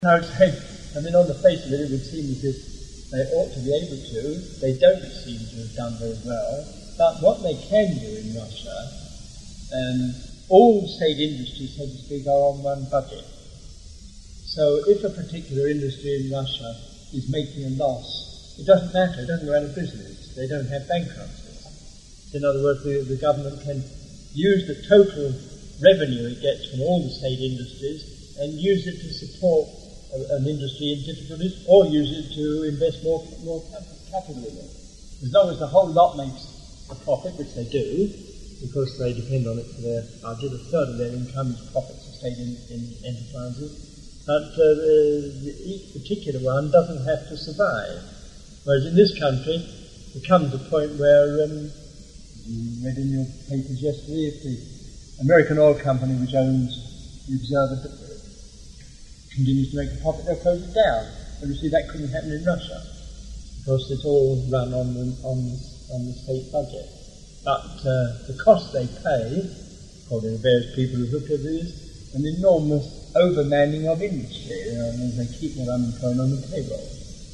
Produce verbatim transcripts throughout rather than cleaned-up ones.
I would say, I mean, on the face of it, it would seem as if they ought to be able to. They don't seem to have done very well. But what they can do in Russia, um, all state industries, so to speak, are on one budget. So if a particular industry in Russia is making a loss, it doesn't matter, it doesn't go out of business. They don't have bankruptcies. In other words, the, the government can use the total revenue it gets from all the state industries and use it to support a, an industry in difficulties, or use it to invest more, more capital in it. As long as the whole lot makes a profit, which they do, because they depend on it for their budget, a third of their income is profits of state in, in enterprises. But uh, the, each particular one doesn't have to survive. Whereas in this country, there comes a point where, um, you read in your papers yesterday, if the American oil company which owns the Observer continues to make a profit, they'll close it down. But you see, that couldn't happen in Russia, because it's all run on the, on the, on the state budget. But uh, the cost they pay, according to various people who've looked at this, an enormous overmanning of industry, you know, and they keep their unemployed on the payroll.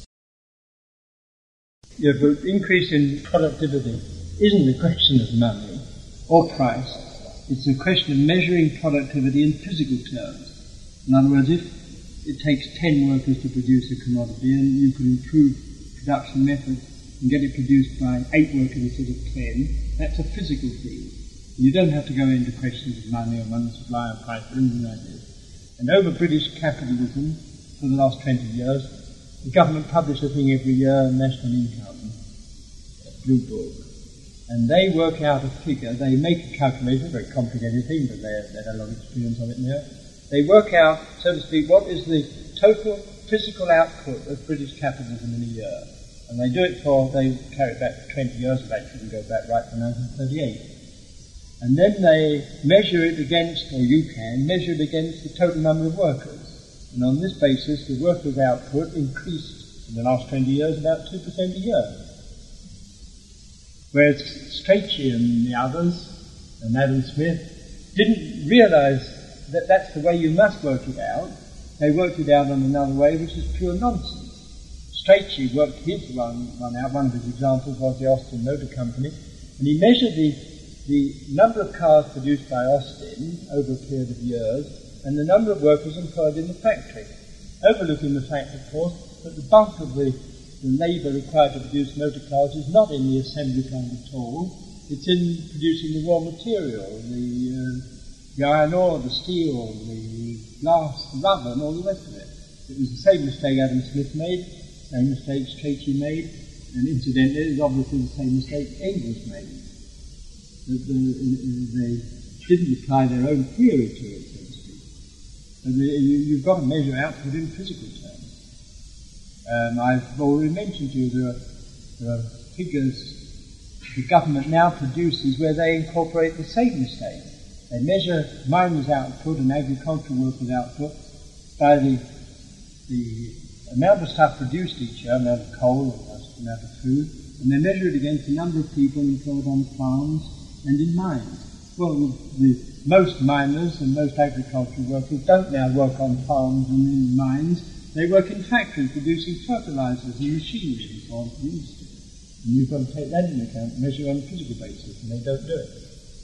Yeah, but increase in productivity isn't a question of money or price. It's a question of measuring productivity in physical terms. In other words, if it takes ten workers to produce a commodity and you can improve production methods and get it produced by eight workers instead of ten, that's a physical thing. You don't have to go into questions of money or money supply or price or anything like this. And over British capitalism, for the last twenty years, the government publish a thing every year, national income, a blue book. And they work out a figure, they make a calculation, a very complicated thing, but they have had a lot of experience of it now. They work out, so to speak, what is the total physical output of British capitalism in a year. And they do it for, they carry it back for twenty years, but actually can go back right to nineteen thirty-eight. And then they measure it against, or you can, measure it against the total number of workers. And on this basis, the workers' output increased in the last twenty years about two percent a year. Whereas Strachey and the others, and Adam Smith, didn't realize that that's the way you must work it out. They worked it out on another way, which is pure nonsense. Strachey worked his one, one out. One of his examples was the Austin Motor Company, and he measured the the number of cars produced by Austin over a period of years and the number of workers employed in the factory, overlooking the fact, of course, that the bulk of the, the labour required to produce motor cars is not in the assembly plant at all. It's in producing the raw material, the, uh, the iron ore, the steel, the glass, the rubber, and all the rest of it. It was the same mistake Adam Smith made, the same mistake Strachey made, and incidentally, it was obviously the same mistake Engels made. That the, they didn't apply their own theory to it, so to speak. So the, you, you've got to measure output in physical terms. Um, I've already mentioned to you there are, there are figures the government now produces where they incorporate the same mistake. They measure miners' output and agricultural workers' output by the, the amount of stuff produced each year, amount of coal, or amount of food, and they measure it against the number of people employed on farms and in mines. Well, the, most miners and most agricultural workers don't now work on farms and in mines. They work in factories producing fertilizers and machinery and so on for the industry. And you've got to take that into account, measure on a physical basis, and they don't do it.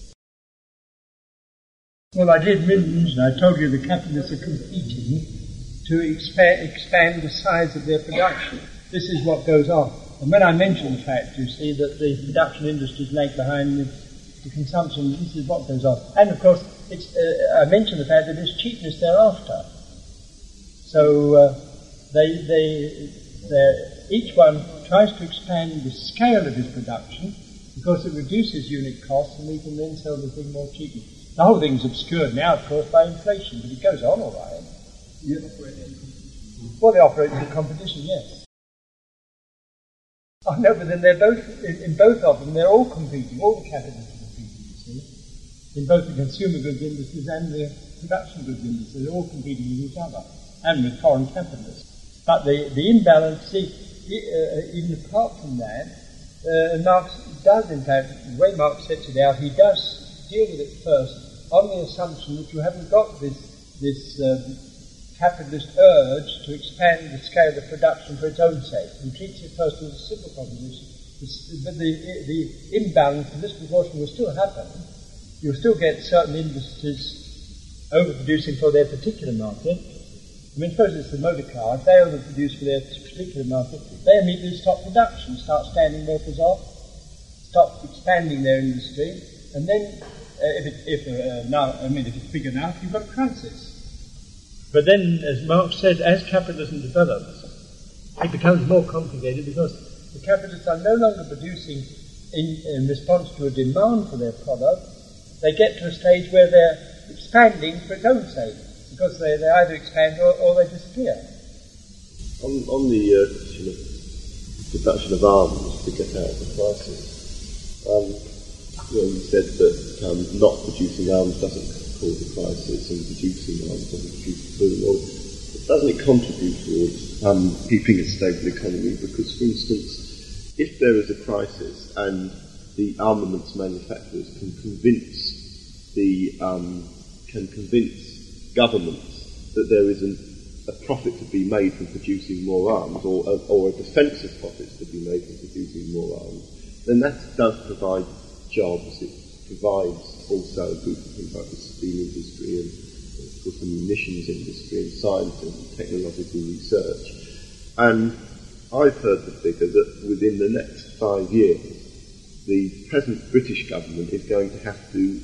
Well, I did mention, I told you the capitalists are competing to expa- expand the size of their production. This is what goes on. And when I mention the fact, you see, that the production industries lag behind the The consumption, this is what goes on. And of course, it's, uh, I mentioned the fact that there's cheapness thereafter. So uh, they, they, each one tries to expand the scale of his production because it reduces unit costs and we can then sell the thing more cheaply. The whole thing's obscured now, of course, by inflation, but it goes on all right. Yeah. Well, they operate in competition, yes. Oh no, but then they're both, in, in both of them, they're all competing, all the capitalists. In both the consumer goods industries and the production goods industries, they're all competing with each other, and with foreign capitalists. But the, the imbalance, see, uh, even apart from that, uh, Marx does, in fact, the way Marx sets it out, he does deal with it first on the assumption that you haven't got this, this um, capitalist urge to expand the scale of production for its own sake, and treats it first as a simple proposition. But the, the imbalance, the disproportion will still happen. You'll still get certain industries overproducing for their particular market. I mean, suppose it's the motor car. If they overproduce for their particular market, they immediately stop production, start standing workers off, stop expanding their industry, and then, uh, if, it, if uh, now, I mean, if it's big enough, you've got a crisis. But then, as Marx said, as capitalism develops, it becomes more complicated because the capitalists are no longer producing in, in response to a demand for their product. They get to a stage where they're expanding for its own sake, because they, they either expand or, or they disappear. On, on the uh, question of production of arms to get out of the crisis, um, you know, you said that um, not producing arms doesn't cause a crisis, and producing arms doesn't produce a boom. Well, doesn't it contribute towards um, keeping a stable economy? Because, for instance, if there is a crisis and the armaments manufacturers can convince the um, can convince governments that there isn't a profit to be made from producing more arms, or a, or a defensive profit to be made from producing more arms, then that does provide jobs. It provides also a group of things like the steel industry and, of course, the munitions industry and science and technological research. And I've heard the figure that within the next five years, the present British government is going to have to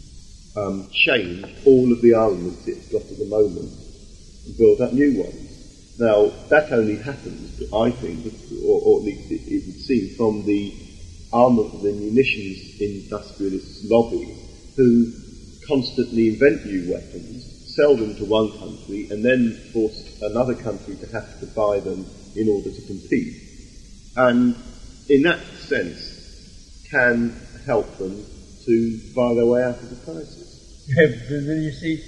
um, change all of the armaments it's got at the moment and build up new ones. Now, that only happens, I think, or, or at least it, it would seem, from the armament, the munitions industrialists lobby, who constantly invent new weapons, sell them to one country, and then force another country to have to buy them in order to compete. And in that sense, can help them to buy their way out of the crisis. Yeah, but then you see,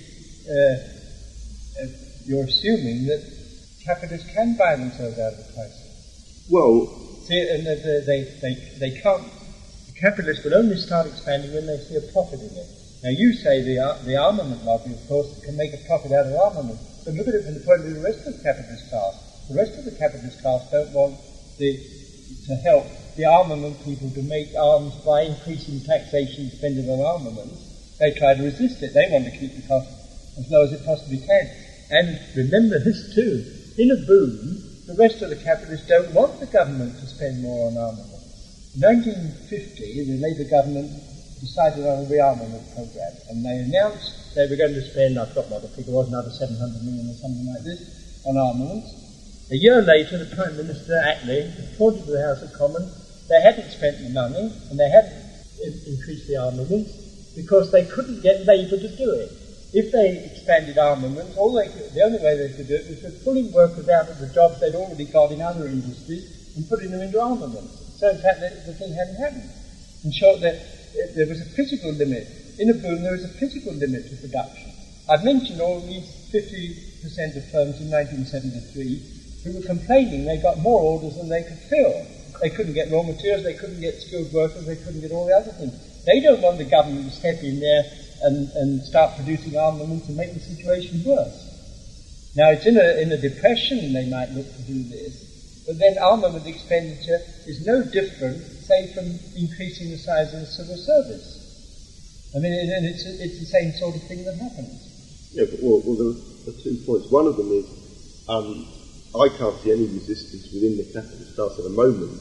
uh, uh, you're assuming that capitalists can buy themselves out of the crisis. Well, see, and uh, they, they, they can't. The capitalists will only start expanding when they see a profit in it. Now, you say the uh, the armament lobby, of course, can make a profit out of armament, but look at it from the point of view of the rest of the capitalist class. The rest of the capitalist class don't want the to help the armament people to make arms by increasing taxation expended on armaments. They try to resist it. They want to keep the cost as low as it possibly can. And remember this too, in a boom, the rest of the capitalists don't want the government to spend more on armaments. In nineteen fifty, the Labour government decided on a rearmament programme, and they announced they were going to spend, I forgot what the figure was, another seven hundred million or something like this, on armaments. A year later, the Prime Minister, Attlee, reported to the House of Commons they hadn't spent the money and they hadn't increased the armaments because they couldn't get Labour to do it. If they expanded armaments, all they could, the only way they could do it was by pulling workers out of the jobs they'd already got in other industries and putting them into armaments. So in fact, the, the thing hadn't happened. In short, that there was a physical limit. In a boom, there was a physical limit to production. I've mentioned all these fifty percent of firms in nineteen seventy-three who were complaining they got more orders than they could fill. They couldn't get raw materials, they couldn't get skilled workers, they couldn't get all the other things. They don't want the government to step in there and, and start producing armaments and make the situation worse. Now, it's in a, in a depression they might look to do this, but then armament expenditure is no different, say, from increasing the size of the civil service. I mean, and it's, it's the same sort of thing that happens. Yeah, but, well, well, there are two points. One of them is, um, I can't see any resistance within the capitalist class at the moment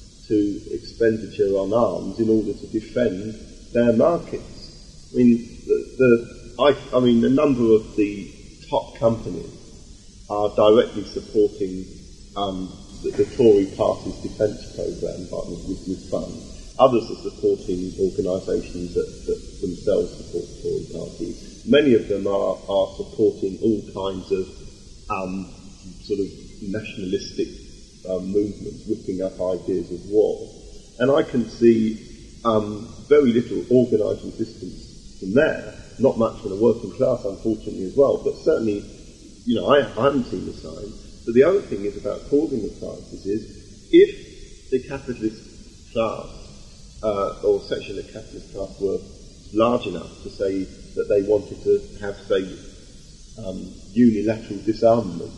to expenditure on arms in order to defend their markets. I mean, the, the I, I mean, a number of the top companies are directly supporting um, the, the Tory party's defence programme with, with funds. Others are supporting organisations that, that themselves support the Tory party. Many of them are, are supporting all kinds of um, sort of nationalistic um, movements, whipping up ideas of war. And I can see um, very little organised resistance from there, not much from the working class, unfortunately, as well, but certainly, you know, I, I haven't seen the signs. But the other thing is about causing the crisis is, if the capitalist class, uh, or section of the capitalist class were large enough to say that they wanted to have, say, um, unilateral disarmament,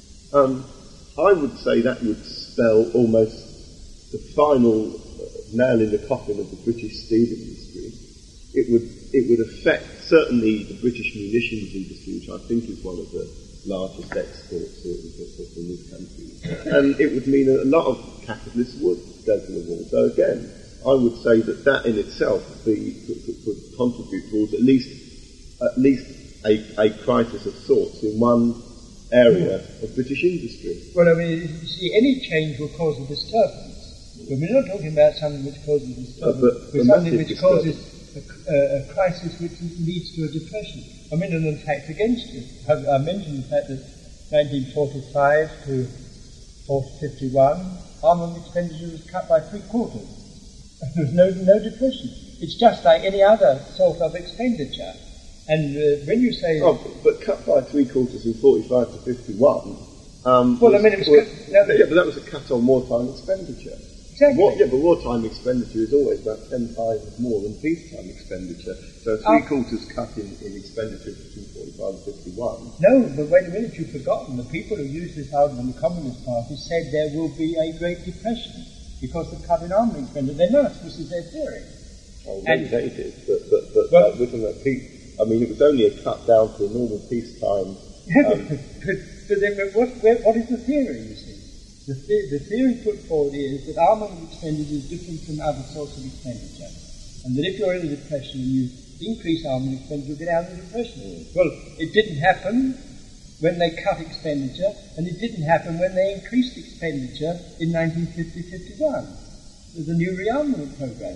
um, I would say that would spell almost the final uh, nail in the coffin of the British steel industry. It would it would affect certainly the British munitions industry, which I think is one of the largest exports in this country, and it would mean a lot of capitalists would go to the war. So again, I would say that that in itself would, be, could, could, could contribute towards at least at least a, a crisis of sorts in one area of British industry. Well, I mean, you see, any change will cause a disturbance. But we're not talking about something which causes a disturbance, Uh, but but something which causes a, a, a crisis which leads to a depression. I mean, and in fact, against it, I, I mentioned the fact that nineteen forty-five to fifty-one, armament expenditure was cut by three quarters. There was no, no depression. It's just like any other sort of expenditure. And uh, when you say... Oh, but cut by three quarters in forty-five to fifty-one... Um, well, was, I mean, it was... was cut, no, yeah, but that was a cut on wartime expenditure. Exactly. War, yeah, but wartime expenditure is always about ten times more than peacetime expenditure. So three quarters cut in, in expenditure between forty-five and fifty-one. No, but wait a minute, you've forgotten. The people who use this argument, the Communist Party, said there will be a Great Depression because of cut in armament expenditure. They're not. This is their theory. Oh, and, they did, but, but, but well, uh, within that peace, I mean, it was only a cut down to a normal peacetime. Yeah, um, but, but, but then what, where, what is the theory, you see? The, the, the theory put forward is that armament expenditure is different from other sorts of expenditure. And that if you're in a depression and you increase armament expenditure, you'll get out of the depression. Mm. Well, it didn't happen when they cut expenditure, and it didn't happen when they increased expenditure in nineteen fifty to fifty-one. With the new rearmament program.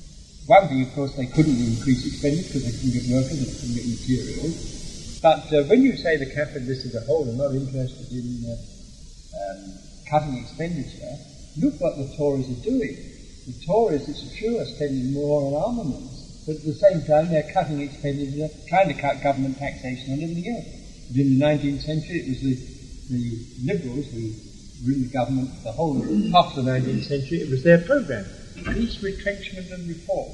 One thing, of course, they couldn't increase expenditure because they couldn't get workers, they couldn't get materials. But uh, when you say the capitalists as a whole are not interested in uh, um, cutting expenditure, look what the Tories are doing. The Tories, it's true, are spending more on armaments, but at the same time they're cutting expenditure, trying to cut government taxation and everything else. But in the nineteenth century, it was the, the Liberals who ruled the government for the whole half of the nineteenth century. It was their programme. Peace, retrenchment and reform.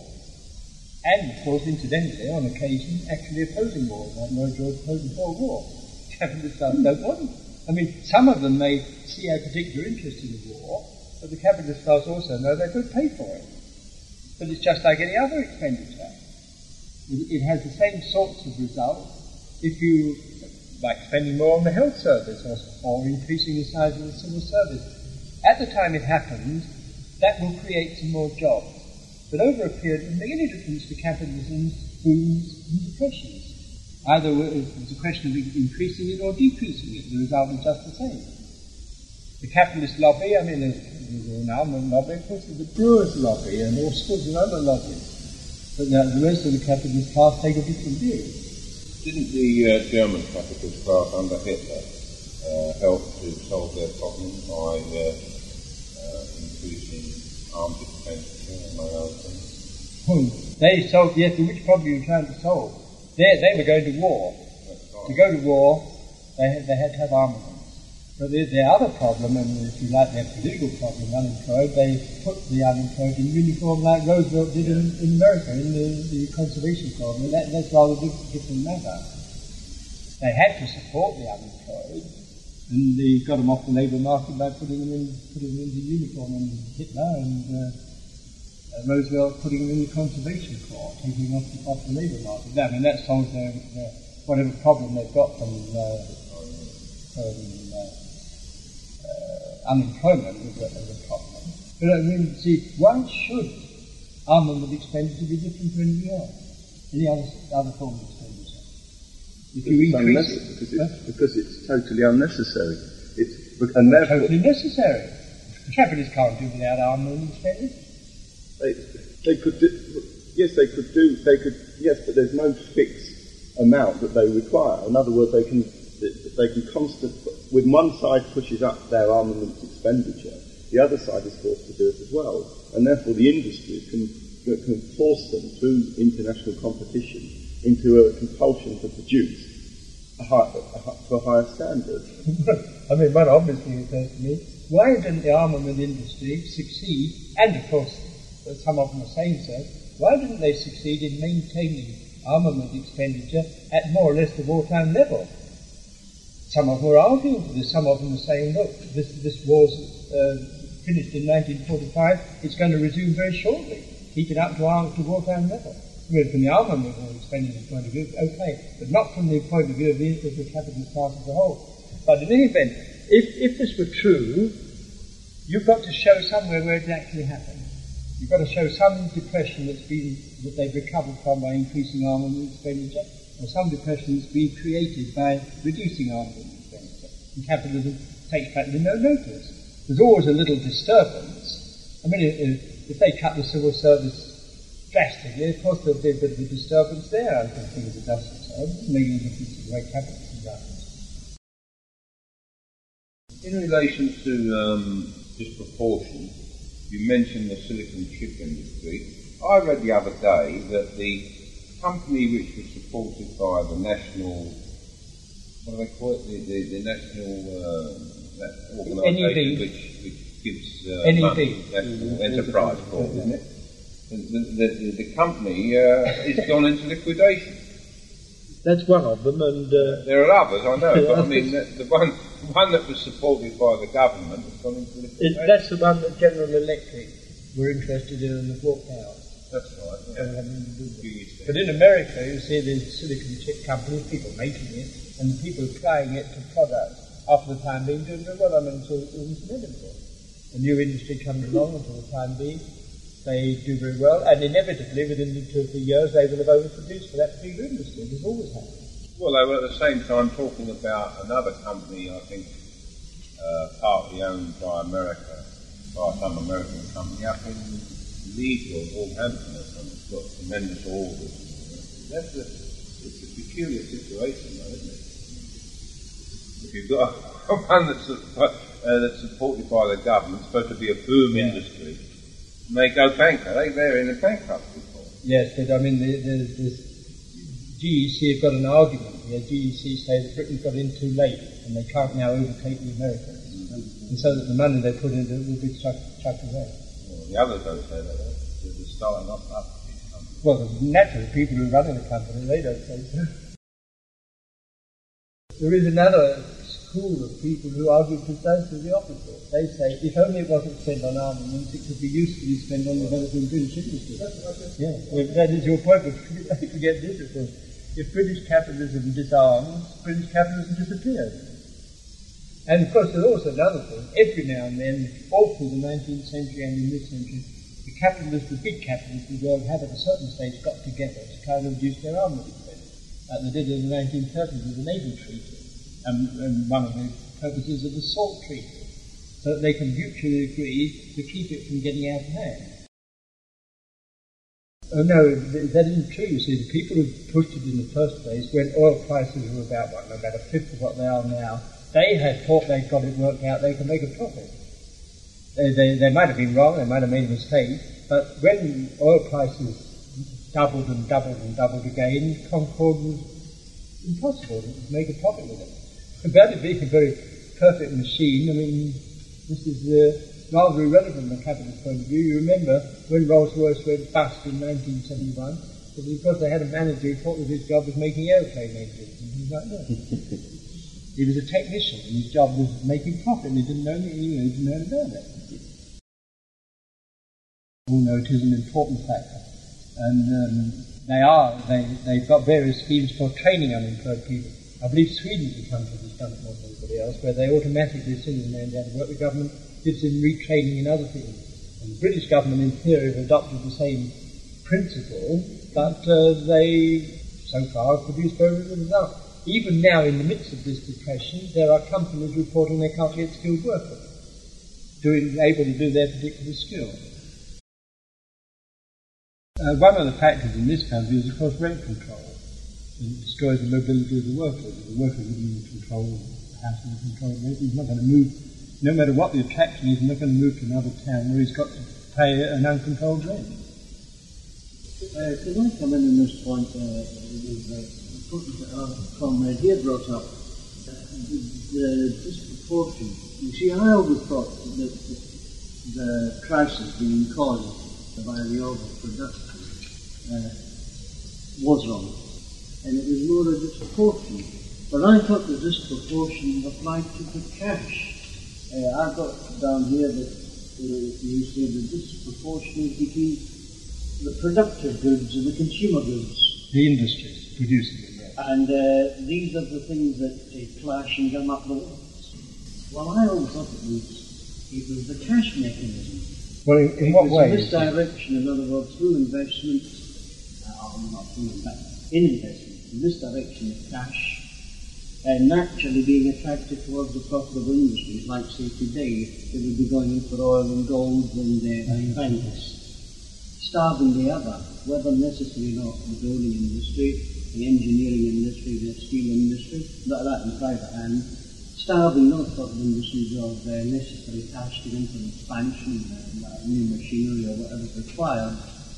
And, of course, incidentally, on occasion, actually opposing war, like Lloyd George opposing Cold War. Capitalists don't want it. I mean, some of them may see a particular interest in the war, but the capitalist class also know they could pay for it. But it's just like any other expenditure. It, it has the same sorts of results if you, like spending more on the health service or, or increasing the size of the civil service. At the time it happened, that will create some more jobs. But over a period, it doesn't make any difference to capitalism's booms and depressions. Either it's a question of increasing it or decreasing it. The result is just the same. The capitalist lobby, I mean, there's, there's an armament lobby, of course, there's the brewers' lobby and all sorts of other lobbies. But the, the rest of the capitalist class take a different view. Didn't the uh, German capitalist class under Hitler uh, help to solve their problem by uh, uh, increasing arms expenditure, among other things? Hmm. They solved, yes, but which problem are you trying to solve? They, they were going to war. To go to war, they had, they had to have armaments. But their, their other problem, and if you like their political problem, unemployed, they put the unemployed in uniform like Roosevelt did in, in America, in the, the conservation problem. That, that's rather a different matter. They had to support the unemployed, and they got them off the labour market by putting them in, putting them into uniform, and Hitler and uh, uh, Roosevelt putting them in the conservation corps, taking them off the, off the labour market. I mean, that solves their, their whatever problem they've got from, uh, from uh, uh, unemployment as a, as a problem. But I mean, see, why should armament expenditure be different from anything else? Any other, other form of expenditure? If you it's increase it, because it's, huh? because it's totally unnecessary. It's and therefore totally necessary. Capitalists can't do without armament expenditure. They, they could do, yes, they could do, they could, yes, but there's no fixed amount that they require. In other words, they can, they can constant, when one side pushes up their armaments expenditure, the other side is forced to do it as well. And therefore the industry can, can force them through international competition into a compulsion to produce a high, a high, to a higher standard. I mean, one obvious thing occurs to me, why didn't the armament industry succeed, and of course some of them are saying so, why didn't they succeed in maintaining armament expenditure at more or less the wartime level? some of them are arguing for this. Some of them are saying, look, this, this war's uh, finished in nineteen forty-five, it's going to resume very shortly. Keep it up to, our, to wartime level. Well, from the armament expenditure point of view, okay, but not from the point of view of the, of the capitalist class as a whole. But in any event, if, if this were true, you've got to show somewhere where it actually happened. You've got to show some depression that's been, that they've recovered from by increasing armament expenditure, or some depression that's been created by reducing armament expenditure. And capitalism takes practically no notice. There's always a little disturbance. I mean, if, if they cut the civil service drastically, of course there'll be a bit of a disturbance there, I don't think, as it does itself, making a difference to the way capitalism runs. In relation to um, disproportion, you mentioned the silicon chip industry. I read the other day that the company which was supported by the national, what do they call it, the, the, the national uh, organisation which, which gives uh, N E B. money, national enterprise, called, isn't it? The, the, the, the company uh, has gone into liquidation. That's one of them, and uh, there are others, I know, but I mean the, the one the one that was supported by the government has gone into liquidation. It, that's the one that General Electric were interested in and have walked out. That's right. Yeah. Uh, but in America, you see the silicon chip companies, people making it, and the people applying it to products after the time being doing very well. I mean, until it was inevitable. A new industry comes along until the time being. They do very well, and inevitably, within the two or three years, they will have overproduced for that particular industry. This always happens. Well, they were at the same time talking about another company, I think, uh, partly owned by America, by some American company up in Leeds or Wolverhampton or something. It's got tremendous orders. That's a, it's a peculiar situation, though, isn't it? If you've got one that's, uh, that's supported by the government, supposed to be a boom yeah. industry, and they go bankrupt. They, they're in a bankruptcy. Yes, but I mean, the, the, the G E C have got an argument here. G E C say that Britain got in too late and they can't now overtake the Americans. Mm-hmm. And so that the money they put into it will be chucked, chucked away. Well, the others don't say that. They're starting up up. Well, naturally, people who are running the company, they don't say so. There is another school of people who argue precisely the opposite. They say, if only it wasn't spent on armaments, it could be usefully spent on developing British industry. Yeah, well, that is your point, but forget this, of course. If British capitalism disarms, British capitalism disappears. And of course, there's also another thing. Every now and then, all through the nineteenth century and in this century, the capitalists, the big capitalists of the world have at a certain stage got together to kind of reduce their armament expenditure. Like they did in the nineteen thirties with the naval treaty. And, and one of the purposes of the SALT Treaty, so that they can mutually agree to keep it from getting out of hand. Oh no, that isn't true. You see, the people who pushed it in the first place, when oil prices were about, what, about a fifth of what they are now, they had thought they'd got it worked out, they could make a profit. They, they, they might have been wrong, they might have made a mistake, but when oil prices doubled and doubled and doubled again, Concord was impossible to make a profit with it. About it being a very perfect machine, I mean, this is uh, rather irrelevant from a capitalist point of view. You remember when Rolls-Royce went bust in nineteen seventy-one, it was because they had a manager who thought that his job was making aeroplane engines, and he was like, no. He was a technician, and his job was making profit, and he didn't know anything, he didn't know anything about it. All know it is an important factor. And um, they are, they, they've got various schemes for training unemployed people. I believe Sweden's the country that's done it more than anybody else, where they automatically, as soon as a man down to work, the government gives him retraining in other things. And the British government, in theory, have adopted the same principle, but uh, they, so far, have produced very little result. Even now, in the midst of this depression, there are companies reporting they can't get skilled workers, doing, able to do their particular skill. Uh, one of the factors in this country is, of course, rent control. It destroys the mobility of the workers. If the worker living in control, the house in control, he's not going to move, no matter what the attraction is, he's not going to move to another town where he's got to pay an uncontrolled rent. Uh, can I come in on this point? Uh, with uh, our comrade here brought up uh, the, the disproportion. You see, I always thought that the, the crisis being caused by the overproduction uh, was wrong. And it was more a disproportion But I thought the disproportion applied to the cash. Uh, I've got down here that uh, you say the disproportion is between the productive goods and the consumer goods. The industries producing it, yes. And uh, these are the things that uh, clash and come up the walls. Well, I always thought it was, it was the cash mechanism. Well, in, in it what was way? In this direction, in other words, through investment, uh, not through investment, in investment, in this direction of cash, and naturally being attracted towards the profitable industries, like say today, they would be going in for oil and gold and uh, banks, starving the other, whether necessary or not, the building industry, the engineering industry, the steel industry, that, that in private hand, starving those sort of industries of uh, necessary cash to go for expansion and uh, new machinery or whatever is required,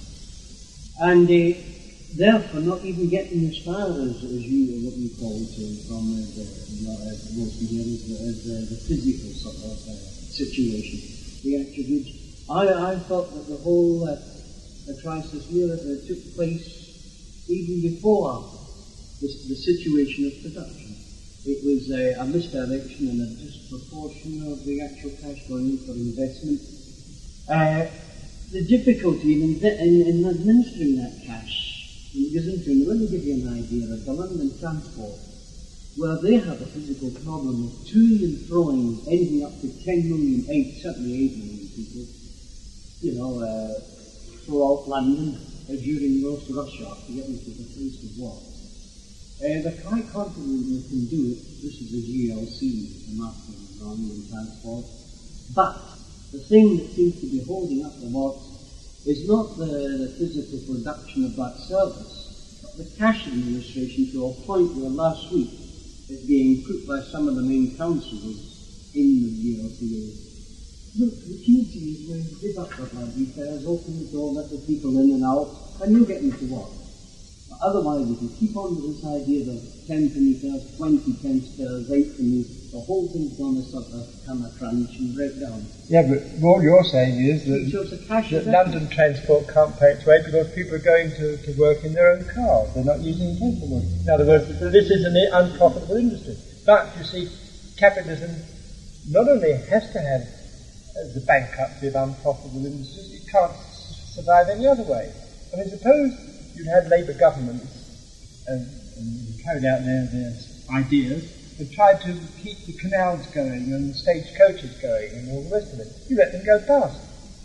and uh, therefore not even getting as far as, as you, what you call to, from uh, the, you know, as most here is the, as the, the physical sort of uh, situation, the attributes. I, I thought that the whole uh, the crisis here uh, took place even before the, the situation of production. It was a, a misdirection and a disproportion of the actual cash going in for investment. Uh, the difficulty in, in, in administering that cash, because let me give you an idea of the London Transport, where they have a physical problem of toing and throwing anything up to ten million, eight, certainly eight million people, you know, uh, throughout London uh, during most rush hour to get into the place of work. Uh, they're quite confident they can do it. This is the G L C, the Marketing of London Transport. But the thing that seems to be holding up the works is not the, the physical production of that service, but the cash administration, to a point where last week is being put by some of the main councillors in the G L C. Look, the duty is where you give up the bloody fares, open the door, let the people in and out, and you'll get them to work. But otherwise, if you keep on with this idea of ten penny fares, twenty pence fares, eight penny, the whole thing's going to sort of come a crunch and break down. Yeah, but what you're saying is that, cash that London Transport can't pay its way because people are going to, to work in their own cars. They're not using transport. In other words, this is an unprofitable industry. But, you see, capitalism not only has to have uh, the bankruptcy of unprofitable industries, it can't s- survive any other way. I mean, suppose you'd had Labour governments and, and carried out their, their ideas and tried to keep the canals going and the stagecoaches going and all the rest of it. You let them go past.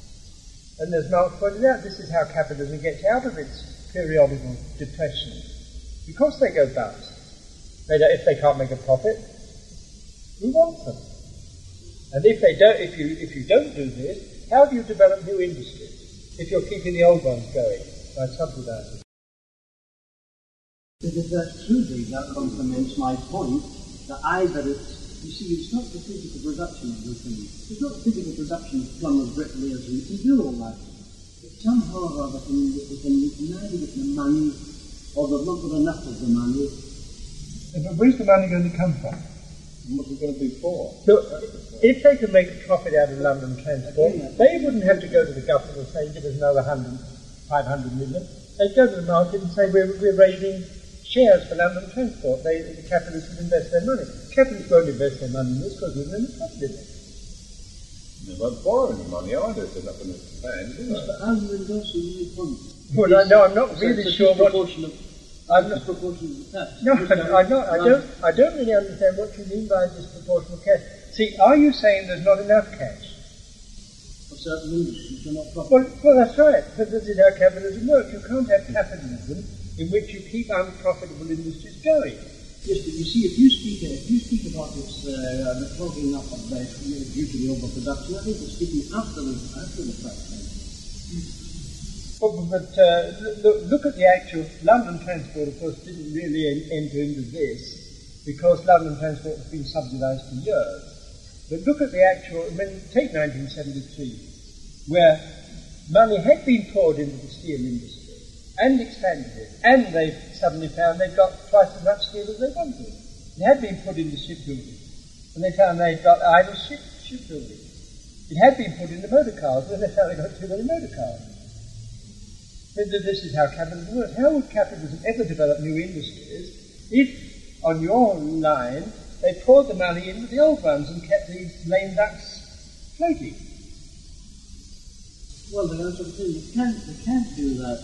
And as Marx pointed out, this is how capitalism gets out of its periodical depression. Because they go bust. They don't, if they can't make a profit, who wants them? And if they don't, if you if you don't do this, how do you develop new industries if you're keeping the old ones going by subsidising? If that's true, that complements my point that either it's, you see, it's not the physical production of the thing. It's not the physical production of plumbers, bricklayers, and you can do all that. But somehow or other, they can neither get the money, or they've not got enough of the money. But where's the money going to come from? What's it going to be for? So, if they could make a profit out of London Transport, they wouldn't have to go to the government and say, give us another hundred, five hundred million. They'd go to the market and say, we're, we're raising shares for London Transport. They, the capitalists would invest their money. Capitalists won't invest their money in this because there's no profit in it. They won't borrow any money either if they're not going to expand, do they? But I'm endorsing your point. Well, I, no, I'm not really sure what... Of, I'm not, disproportion of the tax. no, I'm not, I don't, I don't really understand what you mean by disproportional cash. See, are you saying there's not enough cash? For certain industries are not Well, profitable. well, that's right. But this is how capitalism works. You can't have capitalism in which you keep unprofitable industries going. Yes, but you see, if you speak, if you speak about this, uh, the clogging up of the, due to the overproduction, I think we're speaking after the, after the fact. But, but uh, look, look at the actual London Transport, of course, didn't really en- enter into this because London Transport has been subsidised for years. But look at the actual, I mean, take nineteen seventy-three, where money had been poured into the steel industry and expanded it, and they suddenly found they'd got twice as much steel as they wanted. It had been put into shipbuilding, and they found they'd got idle ship, shipbuilding. It had been put into motor cars, and they found they got too many motor cars. This is how capitalism works. How would capitalism ever develop new industries if on your line, they poured the money into the old ones and kept these lame ducks floating. Well, the answer is you can't, you can't do that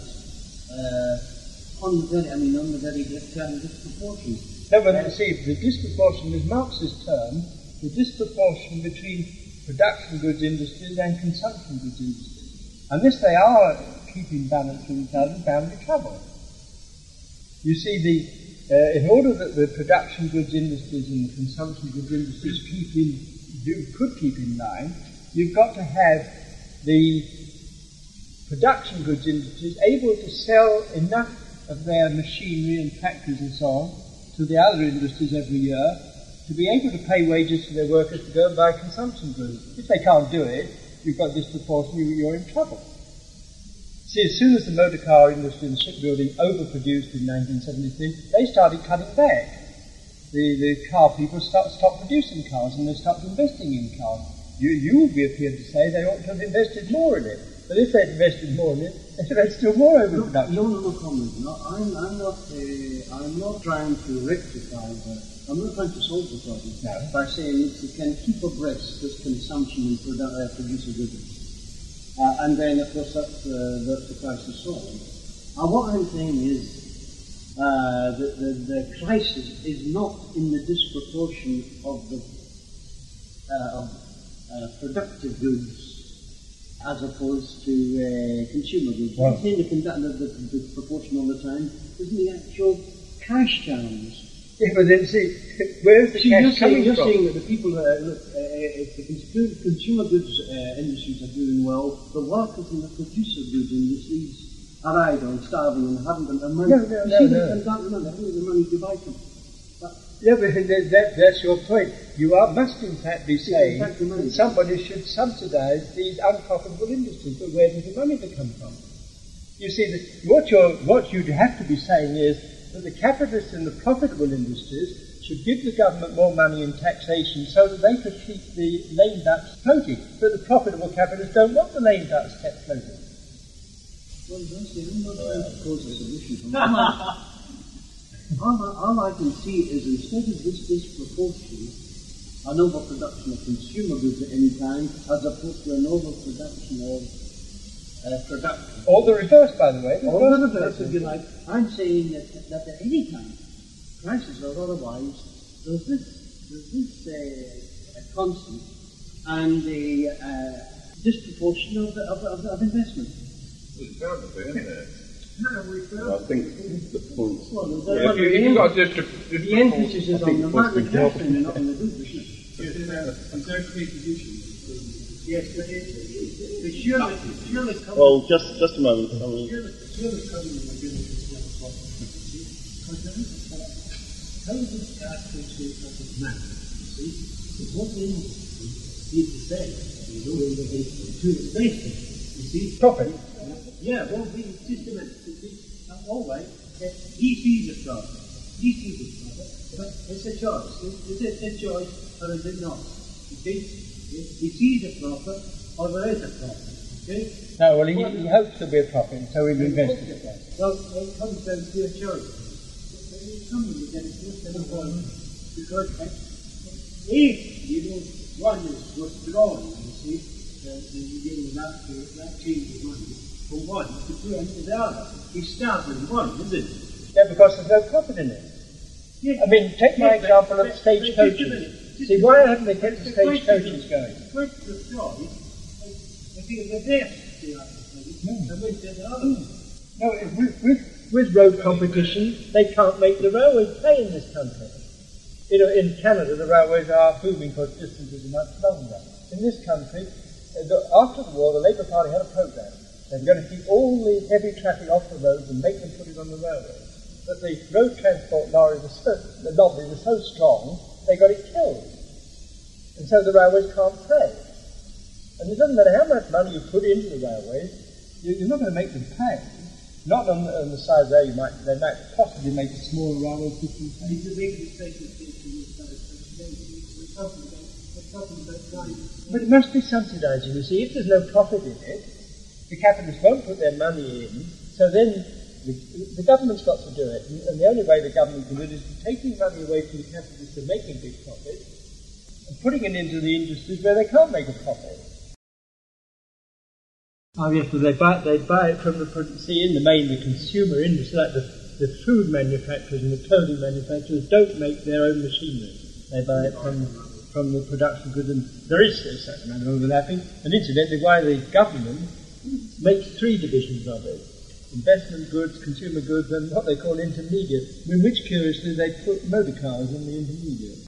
uh, on the very, I mean, on the very term disproportion. No, but you see, the disproportion is Marx's term, the disproportion between production goods industries and consumption goods industries. Unless they are keeping balance with each other, bound to trouble. You see, the uh, in order that the production goods industries and the consumption goods industries keep in, do, could keep in line, you've got to have the production goods industries able to sell enough of their machinery and factories and so on to the other industries every year to be able to pay wages to their workers to go and buy consumption goods. If they can't do it, you've got disproportion, you're in trouble. See, as soon as the motor car industry and shipbuilding overproduced in nineteen seventy-three, they started cutting back. The, the car people start, stopped producing cars and they stopped investing in cars. You, you would be appeared to say they ought to have invested more in it. But if they'd invested more in it, they'd have had still more overproduction. No, no, no comment. No, I'm, I'm not. Uh, I'm not trying to rectify the. I'm not trying to solve the problem no. by saying if you can keep abreast this consumption and produ- uh, producer goods. Uh, and then, of course, that's, uh, that's the crisis solved. And what I'm saying is uh, that the, the crisis is not in the disproportion of the uh, of, uh, productive goods as opposed to uh, consumer goods. Wow. I'm saying the, the, the, the proportion all the time is the actual cash terms. Yeah, but then see, where's the See, cash you're coming saying, you're from? saying that the people, uh, look, uh, if the cons- consumer goods uh, industries are doing well, the workers in the producer goods industries are idle and starving and haven't got the money. No, no, you no, see, no. they can't remember, they haven't got the money to buy them. But Yeah, but that, that, that's your point. You are, must in fact be saying fact, the money. that somebody should subsidise these unprofitable industries, but where does the money to come from? You see, that what, you're, what you'd have to be saying is that the capitalists in the profitable industries should give the government more money in taxation so that they could keep the lame ducks floating. But the profitable capitalists don't want the lame ducks kept floating. well, that's the I'm not trying to cause a solution for them. all, I- all I can see is instead of this disproportion, an overproduction of consumer goods at any time, as opposed to an overproduction of uh, production. Or the reverse, by the way. The Or the reverse reverse, is if you like. I'm saying that, that at any time, crisis or otherwise, there's this, there's this uh, uh, constant and the uh, disproportion of, of, of, of investment. Well, it's bound to be, isn't it? No, we I think the point. Well, the, Yeah, if, you, if you've got a distrib- the emphasis is on the what's market the job? and not on the goods, isn't it? Yes, but it, it, it surely, surely comes. Well, just just a moment. I mean, Surely, surely coming with ability to have a problem. Because there is a problem. How does this characteristic of the man, you see? Because what the industry need to say, you know, in the to the basis, you see? profit. Yeah, well, the systematic, you see? And always, he sees a problem. He sees a problem, but it's a choice. Is it a choice or is it not? You see? He sees a profit or there is a profit. Okay? No, well, he, he hopes there'll be a profit, so he'll invest it. Well, it comes down to a choice. But you come and get it just in a point. Because if you know one is withdrawing, you see, uh, and you deal with that, that change of money from one to two into the other. He's starting one, isn't it? Yeah, because there's no profit in it. Yeah. I mean, take my Yeah, but- example of but- but stagecoaches. just a minute. Just See, a why minute. haven't they kept the The question stagecoaches is- going? The question of choice, I think the best the other thing, and we said the other. No, it- with, with, with road competition, they can't make the railways pay in this country. You know, in Canada, the railways are booming because distances are much longer. In this country, uh, the, after the war, the Labour Party had a programme. They were going to keep all the heavy traffic off the roads and make them put it on the railways. But the road transport lorry was so, the lobby was so strong, they got it killed. And so the railways can't pay. And it doesn't matter how much money you put into the railways, you- you're not going to make them pay. Not on the, on the side there, you might, they might possibly make a smaller railway system pay. It's a big mistake to think to use that as we're talking about, we're talking about guys. But it must be subsidising. You see, if there's no profit in it, the capitalists won't put their money in, so then The, the government's got to do it, and, and the only way the government can do it is taking money away from the capitalists who are making big profits and putting it into the industries where they can't make a profit. Oh yes, so they buy, they buy it from the, see in the main the consumer industry, like the, the food manufacturers and the clothing manufacturers don't make their own machinery. They buy it from from the production goods, and there is a certain amount of overlapping. And incidentally, why the government makes three divisions of it. Investment goods, consumer goods, and what they call intermediate, in which, curiously, they put motor cars in the intermediate.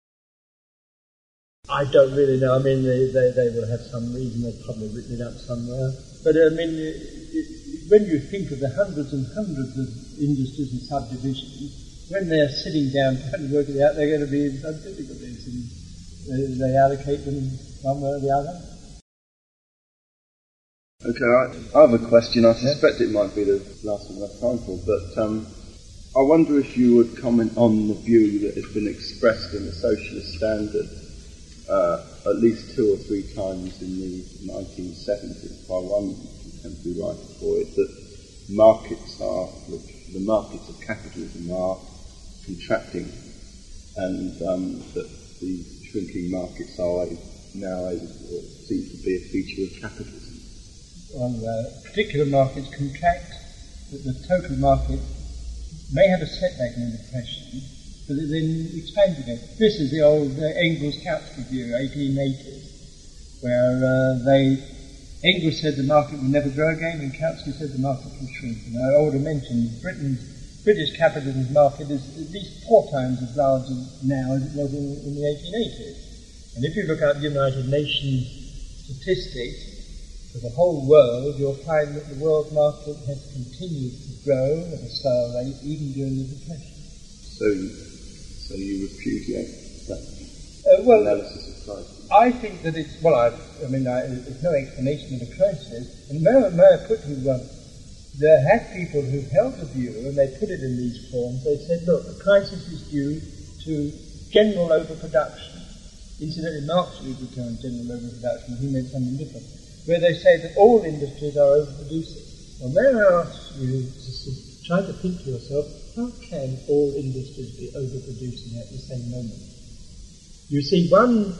I don't really know. I mean, they, they, they will have some reason. They've probably written it up somewhere. But, I mean, it, it, when you think of the hundreds and hundreds of industries and subdivisions, when they're sitting down trying to work it out, they're going to be in some difficulties. And they, they allocate them one way or the other. Okay, I, I have a question. I suspect it might be the last one I have time for, but um, I wonder if you would comment on the view that has been expressed in the Socialist Standard uh, at least two or three times in the nineteen seventies by one contemporary writer for it, that markets are, the markets of capitalism are contracting, and um, that the shrinking markets are now able to, seem to be a feature of capitalism. Well, uh, particular markets contract, that the total market may have a setback in the depression, but it then expands again. This is the old uh, Engels-Kautsky view, eighteen eighties, where uh, they Engels said the market will never grow again, and Kautsky said the market will shrink. And I already mentioned Britain's British capitalism market is at least four times as large now as it was in, in the eighteen eighties. And if you look at the United Nations statistics, for the whole world, you'll find that the world market has continued to grow at a slower rate even during the Depression. So, so you repudiate that uh, well, analysis of crisis? I think that it's, well, I, I mean, I, there's no explanation of the crisis. And may, may I put you, um, there have people who held the view, and they put it in these forms, they said, look, the crisis is due to general overproduction. Incidentally, Marx used the term general overproduction, he meant something different, where they say that all industries are overproducing. Well, may I ask you to try to think to yourself, how can all industries be overproducing at the same moment? You see, one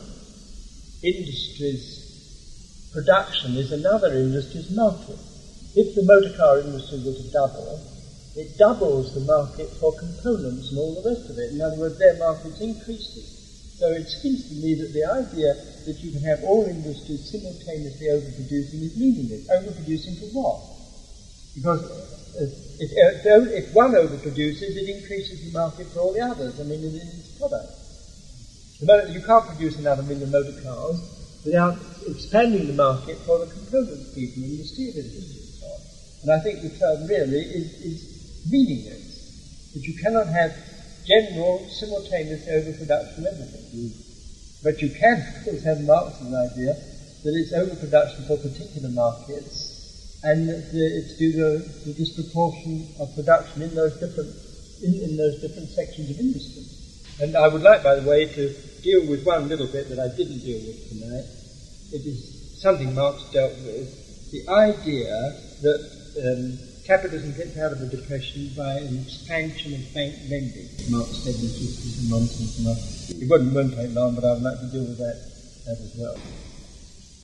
industry's production is another industry's market. If the motor car industry were to double, it doubles the market for components and all the rest of it. In other words, their market's increasing. So it seems to me that the idea that you can have all industries simultaneously overproducing is meaningless. Overproducing for what? Because if, if one overproduces, it increases the market for all the others. I mean, it is product. You can't produce another million motor cars without expanding the market for the component people in the steel industry and so on. And I think the term really is, is meaningless. That you cannot have general, simultaneous overproduction of everything. But you can, of course, have Marx's idea that it's overproduction for particular markets, and that it's due to the disproportion of production in those different in, in those different sections of industry. And I would like, by the way, to deal with one little bit that I didn't deal with tonight. It is something Marx dealt with, the idea that um, capitalism gets out of the depression by an expansion of bank lending. Marx said this is nonsense enough. It wouldn't, won't take long, but I would like to deal with that, that as well.